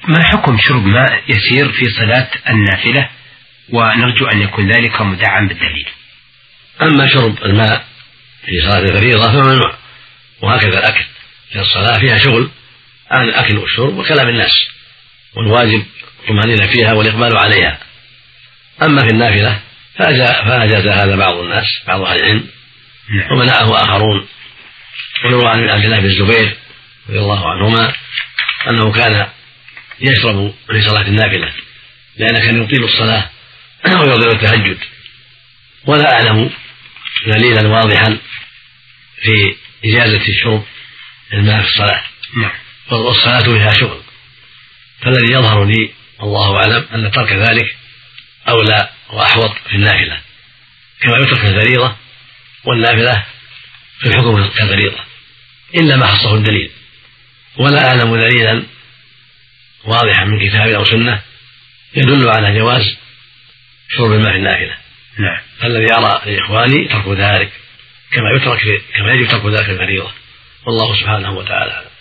ما حكم شرب ماء يسير في صلاة النافلة، ونرجو أن يكون ذلك مدعم بالدليل؟ أما شرب الماء في صلاة الفريضة فممنوع، وهكذا الأكل في الصلاة فيها شغل عن الأكل والشرب وكلام الناس، والواجب الطمأنينة فيها والإقبال عليها. أما في النافلة فأجاز هذا بعض الناس، بعض أهل العلم، ومنعه آخرون. ويروى عن عبد الله بن الزبير رضي الله عنهما أنه كان يشرب في صلاة النافلة لأنه كان يطيل الصلاة ويطيل التهجد، ولا أعلم دليلا واضحا في إجازة شرب الماء في الصلاة، والصلاة فيها شغل. فالذي يظهر لي والله أعلم أن ترك ذلك أولى وأحوط في النافلة، كما يترك الفريضة، والنافلة في الحكم كالفريضة إلا ما خصه الدليل، ولا أعلم دليلا واضحا من كتاب أو سنة يدل على جواز شرب الماء في النافلة. الذي أرى لإخواني ترك ذلك كما يجب ترك ذلك في الفريضة، والله سبحانه وتعالى.